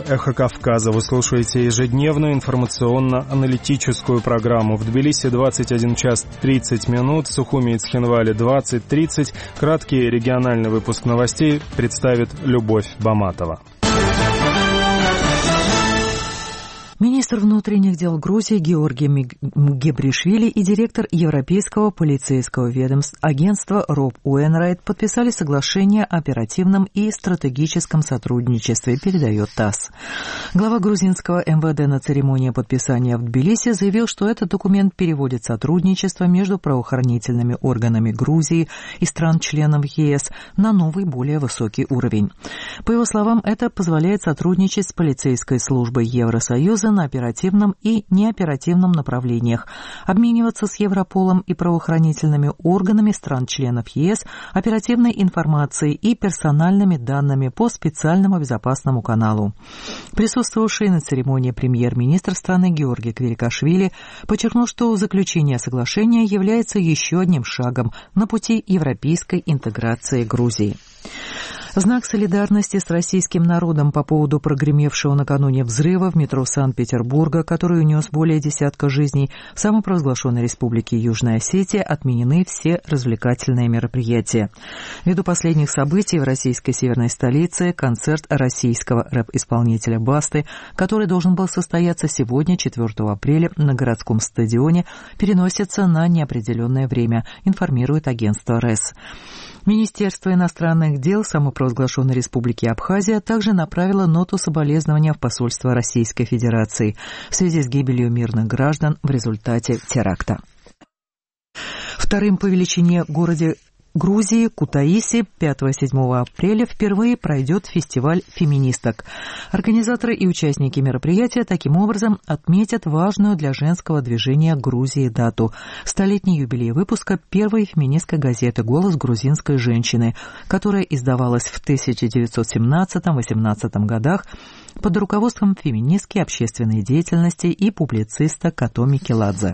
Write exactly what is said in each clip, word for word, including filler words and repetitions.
«Эхо Кавказа». Вы слушаете ежедневную информационно-аналитическую программу. В Тбилиси двадцать один час тридцать минут, в Сухуми и Цхинвале двадцать тридцать. Краткий региональный выпуск новостей представит Любовь Баматова. Министр внутренних дел Грузии Георгий Гебришвили и директор Европейского полицейского ведомства агентства Роб Уэнрайт подписали соглашение о оперативном и стратегическом сотрудничестве, передает ТАСС. Глава грузинского эм вэ дэ на церемонии подписания в Тбилиси заявил, что этот документ переводит сотрудничество между правоохранительными органами Грузии и стран-членов е эс на новый, более высокий уровень. По его словам, это позволяет сотрудничать с полицейской службой Евросоюза на оперативном и неоперативном направлениях, обмениваться с Европолом и правоохранительными органами стран-членов е эс оперативной информацией и персональными данными по специальному безопасному каналу. Присутствовавший на церемонии премьер-министр страны Георгий Квирикашвили подчеркнул, что заключение соглашения является еще одним шагом на пути европейской интеграции Грузии. В знак солидарности с российским народом по поводу прогремевшего накануне взрыва в метро Санкт-Петербурга, который унес более десятка жизней, в самопровозглашенной республике Южная Осетия отменены все развлекательные мероприятия. Ввиду последних событий в российской северной столице концерт российского рэп-исполнителя Басты, который должен был состояться сегодня, четвёртого апреля, на городском стадионе, переносится на неопределенное время, информирует агентство РЭС. Министерство иностранных дел самопровозглашенной республики Абхазия также направило ноту соболезнования в посольство Российской Федерации в связи с гибелью мирных граждан в результате теракта. Вторым по величине городе Грузии, Кутаиси, пятого-седьмого апреля впервые пройдет фестиваль феминисток. Организаторы и участники мероприятия таким образом отметят важную для женского движения Грузии дату – столетний юбилей выпуска первой феминистской газеты «Голос грузинской женщины», которая издавалась в тысяча девятьсот семнадцатом-восемнадцатом годах под руководством феминистки общественной деятельности и публициста Катоми Келадзе.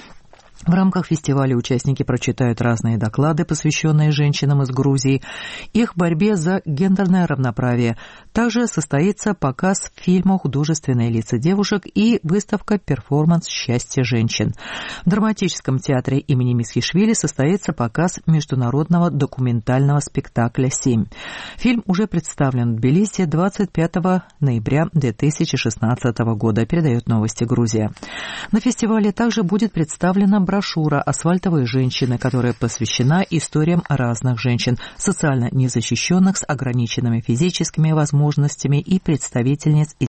В рамках фестиваля участники прочитают разные доклады, посвященные женщинам из Грузии, их борьбе за гендерное равноправие. Также состоится показ фильма «Художественные лица девушек» и выставка «Перформанс счастья женщин». В драматическом театре имени Мисхишвили состоится показ международного документального спектакля «Семь». Фильм уже представлен в Тбилиси двадцать пятого ноября две тысячи шестнадцатого года, передает новости Грузия. На фестивале также будет представлена брошюра «Асфальтовые женщины», которая посвящена историям разных женщин, социально незащищенных, с ограниченными физическими возможностями и представительниц